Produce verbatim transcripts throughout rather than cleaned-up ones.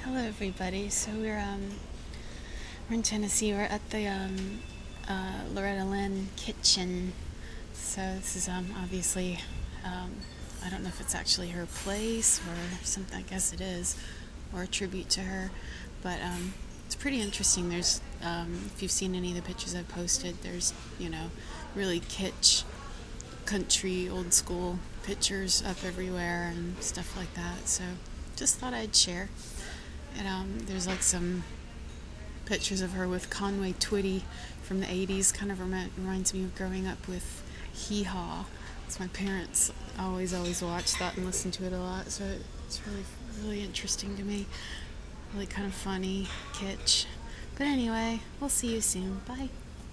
Hello, everybody. So we're um we're in Tennessee. We're at the um uh, Loretta Lynn kitchen. So this is um obviously um I don't know if it's actually her place or something. I guess it is, or a tribute to her. But um it's pretty interesting. There's um if you've seen any of the pictures I've posted, there's you know really kitsch country old school pictures up everywhere and stuff like that. So just thought I'd share. And um, there's like some pictures of her with Conway Twitty from the eighties. Kind of rem- reminds me of growing up with Hee Haw. So my parents always, always watched that and listened to it a lot. So it's really, really interesting to me. Really kind of funny, kitsch. But anyway, we'll see you soon. Bye.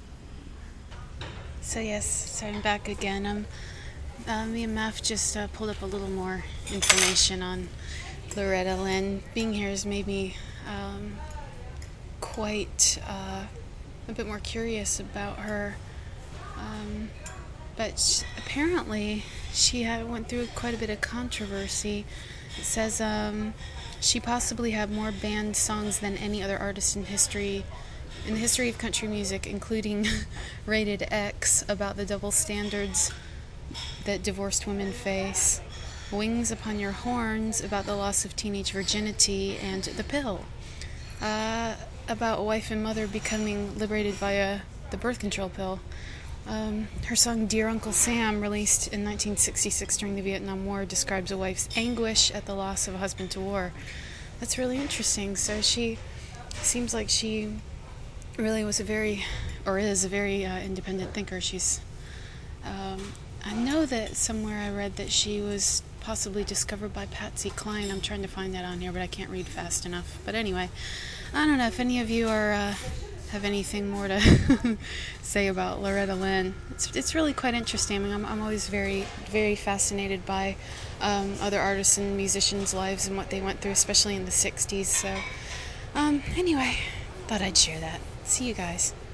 So yes, so I'm back again. Um, uh, me and Maph just uh, pulled up a little more information on Loretta Lynn. Being here has made me um, quite uh, a bit more curious about her. Um, but sh- apparently, she had went through quite a bit of controversy. It says um, she possibly had more banned songs than any other artist in history. In the history of country music, including Rated X, about the double standards that divorced women face, Wings Upon Your Horns, about the loss of teenage virginity, and The Pill, uh, about a wife and mother becoming liberated via the birth control pill. Um, her song Dear Uncle Sam, released in nineteen sixty-six during the Vietnam War, describes a wife's anguish at the loss of a husband to war. That's really interesting. So she seems like she really was a very, or is a very uh, independent thinker. She's, um, I know that somewhere I read that she was possibly discovered by Patsy Cline. I'm trying to find that on here, but I can't read fast enough. But anyway, I don't know if any of you are uh, have anything more to say about Loretta Lynn. It's it's really quite interesting. I mean, I'm I'm always very very fascinated by um, other artists and musicians' lives and what they went through, especially in the sixties. So, um, anyway, thought I'd share that. See you guys.